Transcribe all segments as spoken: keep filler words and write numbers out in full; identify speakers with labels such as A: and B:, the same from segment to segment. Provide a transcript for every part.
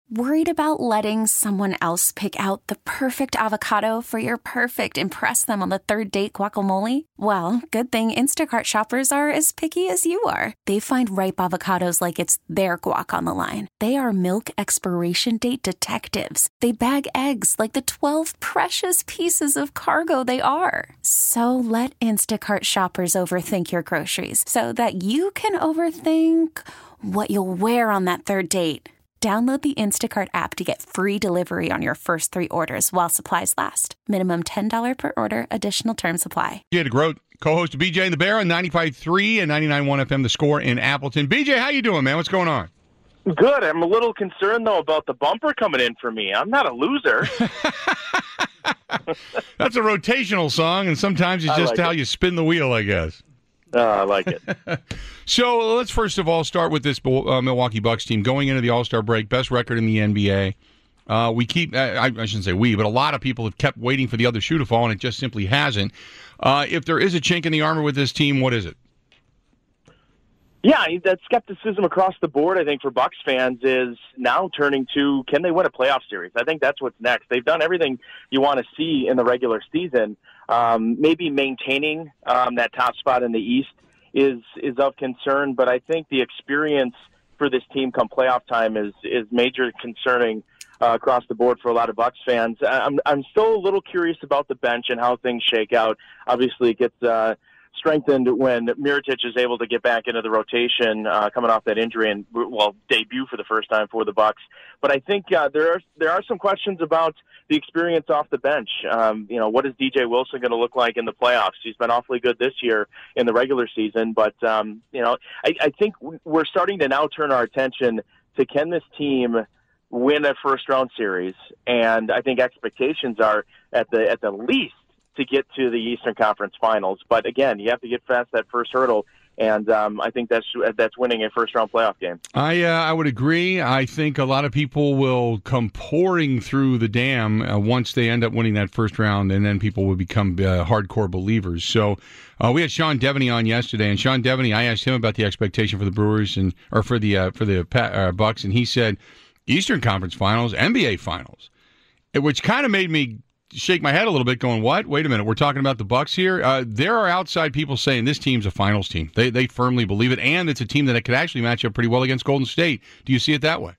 A: Worried about letting someone else pick out the perfect avocado for your perfect impress them on the third date guacamole? Well, good thing Instacart shoppers are as picky as you are. They find ripe avocados like it's their guac on the line. They are milk expiration date detectives. They bag eggs like the twelve precious pieces of cargo they are. So let Instacart shoppers overthink your groceries so that you can overthink what you'll wear on that third date. Download the Instacart app to get free delivery on your first three orders while supplies last. Minimum ten dollars per order. Additional terms apply.
B: Jay DeGroat, co-host of B J and the Bear on ninety-five point three and ninety-nine point one F M, The Score in Appleton. B J, how you doing, man? What's going on?
C: Good. I'm a little concerned, though, about the bumper coming in for me. I'm not a loser.
B: That's a rotational song, and sometimes it's just like how it. You spin the wheel, I guess.
C: Uh, I like it.
B: So let's first of all start with this uh, Milwaukee Bucks team going into the All-Star break, best record in the N B A. Uh, we keep, I, I shouldn't say we, but a lot of people have kept waiting for the other shoe to fall, and it just simply hasn't. Uh, if there is a chink in the armor with this team, what is it?
C: Yeah, that skepticism across the board, I think, for Bucks fans is now turning to, can they win a playoff series? I think that's what's next. They've done everything you want to see in the regular season. Um, maybe maintaining um, that top spot in the East is is of concern, but I think the experience for this team come playoff time is is major concerning uh, across the board for a lot of Bucks fans. I'm I'm still a little curious about the bench and how things shake out. Obviously, it gets uh, strengthened when Mirotic is able to get back into the rotation uh, coming off that injury and, well, debut for the first time for the Bucks. But I think uh, there are there are some questions about the experience off the bench. Um, you know, what is D J Wilson going to look like in the playoffs? He's been awfully good this year in the regular season, but um, you know, I, I think we're starting to now turn our attention to, can this team win a first round series? And I think expectations are at the at the least to get to the Eastern Conference Finals. But again, you have to get past that first hurdle. And um, I think that's that's winning a first-round playoff game.
B: I uh, I would agree. I think a lot of people will come pouring through the dam uh, once they end up winning that first round, and then people will become uh, hardcore believers. So uh, we had Sean Devaney on yesterday, and Sean Devaney, I asked him about the expectation for the Brewers and or for the uh, for the uh, Bucks, and he said Eastern Conference Finals, N B A Finals, which kind of made me shake my head a little bit going, what? Wait a minute. We're talking about the Bucks here. Uh, there are outside people saying this team's a finals team. They they firmly believe it, and it's a team that it could actually match up pretty well against Golden State. Do you see it that way?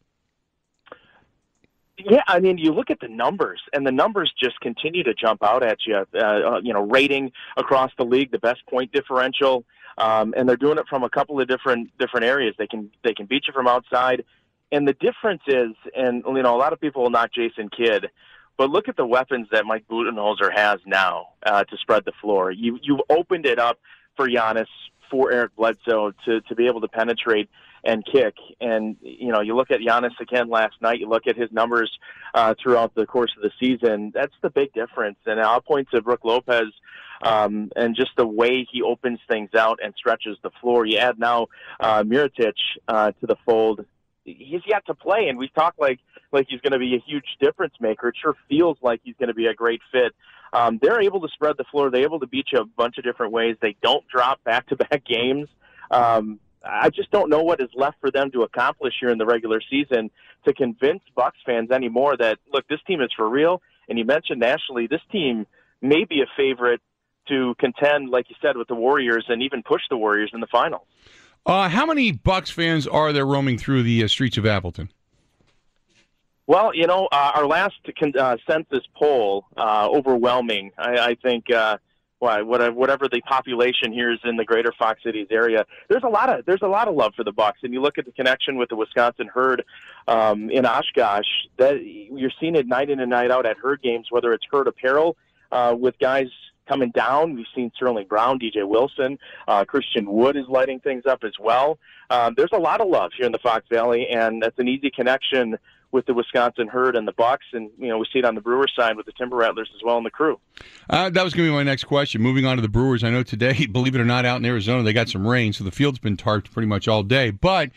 C: Yeah, I mean, you look at the numbers, and the numbers just continue to jump out at you. Uh, you know, rating across the league, the best point differential, um, and they're doing it from a couple of different different areas. They can they can beat you from outside, and the difference is, and you know, a lot of people will knock Jason Kidd, but look at the weapons that Mike Budenholzer has now uh, to spread the floor. You, you've opened it up for Giannis, for Eric Bledsoe to, to be able to penetrate and kick. And, you know, you look at Giannis again last night, you look at his numbers uh, throughout the course of the season. That's the big difference. And I'll point to Brook Lopez um, and just the way he opens things out and stretches the floor. You add now uh, Mirotic uh, to the fold. He's yet to play, and we've talked like like he's going to be a huge difference maker. It sure feels like he's going to be a great fit. Um, they're able to spread the floor. They're able to beat you a bunch of different ways. They don't drop back-to-back games. Um, I just don't know what is left for them to accomplish here in the regular season to convince Bucks fans anymore that, look, this team is for real. And you mentioned nationally, this team may be a favorite to contend, like you said, with the Warriors and even push the Warriors in the finals.
B: Uh, how many Bucks fans are there roaming through the uh, streets of Appleton?
C: Well, you know, uh, our last uh, census poll, uh, overwhelming. I, I think, uh, whatever the population here is in the greater Fox Cities area, there's a lot of there's a lot of love for the Bucks. And you look at the connection with the Wisconsin Herd um, in Oshkosh. That you're seeing it night in and night out at Herd games, whether it's Herd apparel uh, with guys coming down. We've seen Sterling Brown, D J Wilson, uh, Christian Wood is lighting things up as well. Um, there's a lot of love here in the Fox Valley, and that's an easy connection with the Wisconsin Herd and the Bucks, and you know we see it on the Brewers side with the Timber Rattlers as well in the Crew.
B: Uh, that was going to be my next question. Moving on to the Brewers, I know today, believe it or not, out in Arizona they got some rain, so the field's been tarped pretty much all day. But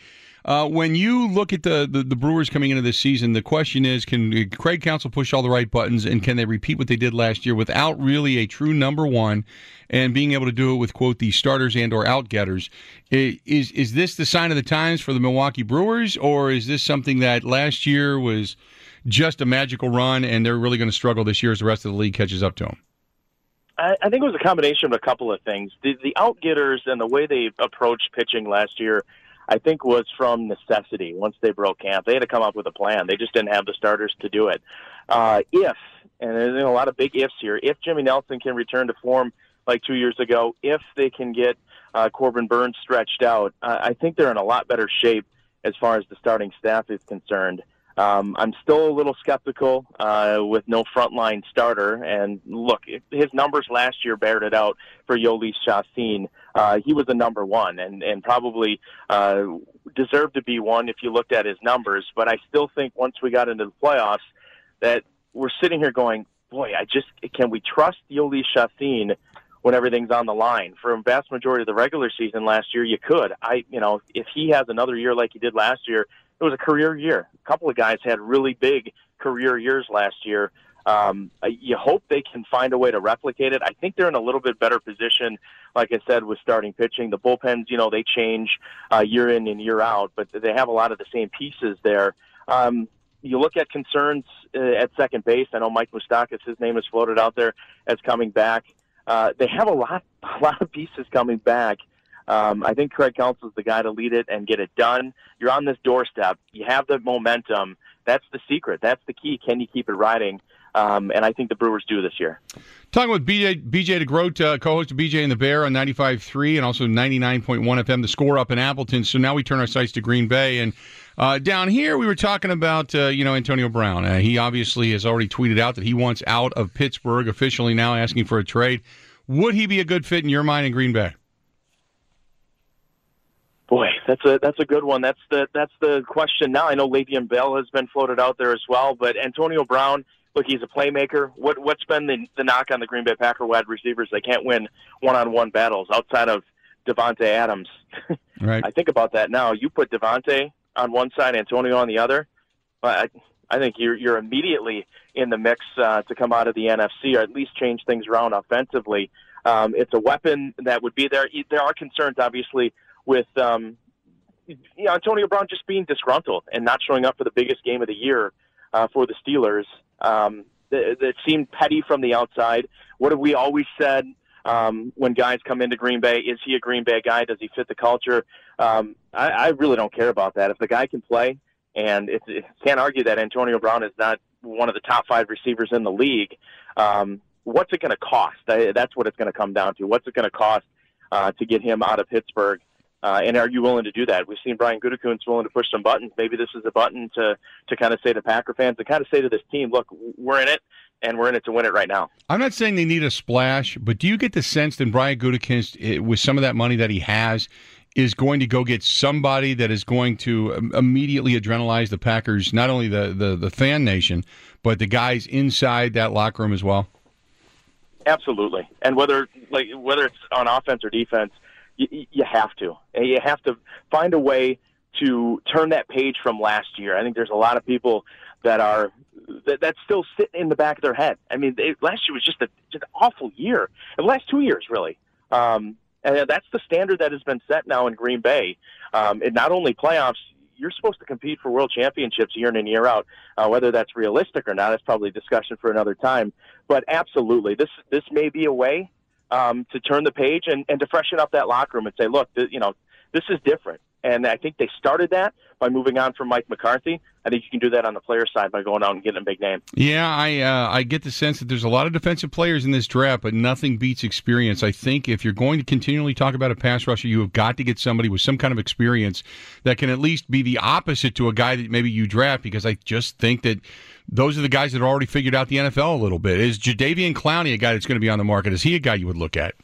B: Uh, when you look at the, the, the Brewers coming into this season, the question is, can Craig Counsell push all the right buttons, and can they repeat what they did last year without really a true number one and being able to do it with, quote, the starters and or outgetters? Is, is this the sign of the times for the Milwaukee Brewers, or is this something that last year was just a magical run and they're really going to struggle this year as the rest of the league catches up to them?
C: I, I think it was a combination of a couple of things. The, the outgetters and the way they approached pitching last year, I think, was from necessity. Once they broke camp, they had to come up with a plan. They just didn't have the starters to do it. Uh, if, and there's a lot of big ifs here, if Jimmy Nelson can return to form like two years ago, if they can get uh, Corbin Burns stretched out, uh, I think they're in a lot better shape as far as the starting staff is concerned. Um, I'm still a little skeptical uh, with no frontline starter. And look, his numbers last year bared it out for Jhoulys Chacín. Uh, he was the number one and, and probably uh, deserved to be one if you looked at his numbers. But I still think once we got into the playoffs that we're sitting here going, boy, I just can we trust Jhoulys Chacín when everything's on the line? For a vast majority of the regular season last year, you could. I, you know, if he has another year like he did last year, it was a career year. A couple of guys had really big career years last year. Um, you hope they can find a way to replicate it. I think they're in a little bit better position, like I said, with starting pitching. The bullpens, you know, they change uh, year in and year out, but they have a lot of the same pieces there. Um, you look at concerns uh, at second base. I know Mike Moustakas, his name is floated out there as coming back. Uh, they have a lot, a lot of pieces coming back. Um, I think Craig Counsell is the guy to lead it and get it done. You're on this doorstep. You have the momentum. That's the secret. That's the key. Can you keep it riding? Um, and I think the Brewers do this year.
B: Talking with B J, B J DeGroat, uh, co-host of B J and the Bear on ninety-five point three and also ninety-nine point one F M, The Score up in Appleton. So now we turn our sights to Green Bay. And uh, down here we were talking about, uh, you know, Antonio Brown. Uh, he obviously has already tweeted out that he wants out of Pittsburgh, officially now asking for a trade. Would he be a good fit in your mind in Green Bay?
C: Boy, that's a that's a good one. That's the that's the question now. I know Le'Veon Bell has been floated out there as well, but Antonio Brown, look, he's a playmaker. What what's been the, the knock on the Green Bay Packer wide receivers? They can't win one-on-one battles outside of Devontae Adams.
B: Right.
C: I think about that now. You put Devontae on one side, Antonio on the other. I I think you're you're immediately in the mix uh, to come out of the N F C or at least change things around offensively. Um, it's a weapon that would be there. There are concerns, obviously, with um, you know, Antonio Brown just being disgruntled and not showing up for the biggest game of the year uh, for the Steelers. Um, that, that seemed petty from the outside. What have we always said um, when guys come into Green Bay? Is he a Green Bay guy? Does he fit the culture? Um, I, I really don't care about that. If the guy can play, and if, if can't argue that Antonio Brown is not one of the top five receivers in the league, um, what's it going to cost? That's what it's going to come down to. What's it going to cost uh, to get him out of Pittsburgh? Uh, and are you willing to do that? We've seen Brian Gutekunst willing to push some buttons. Maybe this is a button to, to kind of say to Packer fans, to kind of say to this team, look, we're in it, and we're in it to win it right now.
B: I'm not saying they need a splash, but do you get the sense that Brian Gutekunst, with some of that money that he has, is going to go get somebody that is going to immediately adrenalize the Packers, not only the, the, the fan nation, but the guys inside that locker room as well?
C: Absolutely. And whether like whether it's on offense or defense, you, you have to. You have to find a way to turn that page from last year. I think there's a lot of people that are that, that still sit in the back of their head. I mean, they, last year was just a just an awful year. And the last two years, really. Um, and that's the standard that has been set now in Green Bay. Um, and not only playoffs, you're supposed to compete for world championships year in and year out. Uh, whether that's realistic or not, that's probably a discussion for another time. But absolutely, this this may be a way um, to turn the page and, and to freshen up that locker room and say, look, th- you know, this is different. And I think they started that by moving on from Mike McCarthy. I think you can do that on the player side by going out and getting a big name.
B: Yeah, I uh, I get the sense that there's a lot of defensive players in this draft, but nothing beats experience. I think if you're going to continually talk about a pass rusher, you have got to get somebody with some kind of experience that can at least be the opposite to a guy that maybe you draft, because I just think that those are the guys that have already figured out the N F L a little bit. Is Jadeveon Clowney a guy that's going to be on the market? Is he a guy you would look at?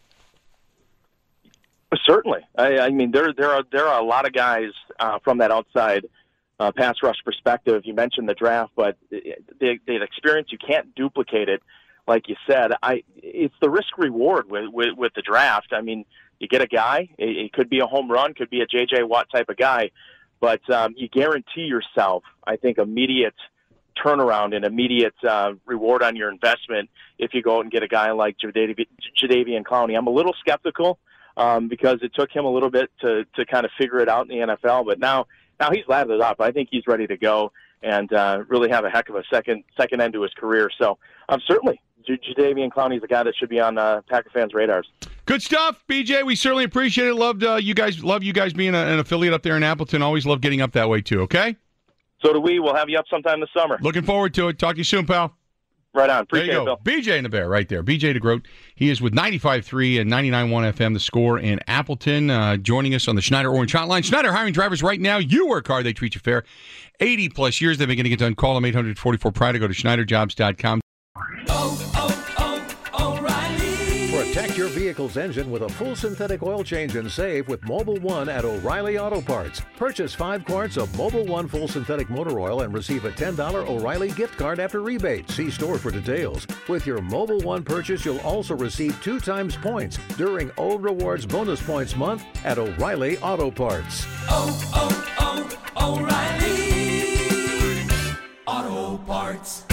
C: Certainly. I, I mean, there there are there are a lot of guys uh, from that outside uh, pass rush perspective. You mentioned the draft, but the, the experience, you can't duplicate it. Like you said, I it's the risk reward with, with with the draft. I mean, you get a guy. It, it could be a home run, could be a J J Watt type of guy. but um, you guarantee yourself, I think, immediate turnaround and immediate uh, reward on your investment if you go out and get a guy like Jadeveon, Jadeveon Clowney. I'm a little skeptical um, because it took him a little bit to, to kind of figure it out in the N F L, but now now he's lathered it up. I think he's ready to go and uh, really have a heck of a second second end to his career. So um, certainly, Jadeveon Clowney is a guy that should be on uh, Packer fans' radars.
B: Good stuff, B J. We certainly appreciate it. Loved uh, you guys. Love you guys being a, an affiliate up there in Appleton. Always love getting up that way too. Okay.
C: So do we. We'll have you up sometime this summer.
B: Looking forward to it. Talk to you soon, pal.
C: Right on. Appreciate
B: there you go.
C: it, Bill.
B: B J and the Bear right there. B J DeGroat. He is with ninety-five point three and ninety-nine point one F M, The Score in Appleton, uh, joining us on the Schneider Orange Hotline. Schneider hiring drivers right now. You work hard. They treat you fair. eighty plus years they've been getting it done. Call them eight hundred forty-four Pride or go to Schneider Jobs dot com.
D: Oh, oh, oh, O'Reilly.
E: Protect your vehicle's engine with a full synthetic oil change and save with Mobil one at O'Reilly Auto Parts. Purchase five quarts of Mobil one full synthetic motor oil and receive a ten dollars O'Reilly gift card after rebate. See store for details. With your Mobil one purchase, you'll also receive two times points during O Rewards Bonus Points Month at O'Reilly Auto Parts.
D: Oh, oh, oh, O'Reilly Auto Parts.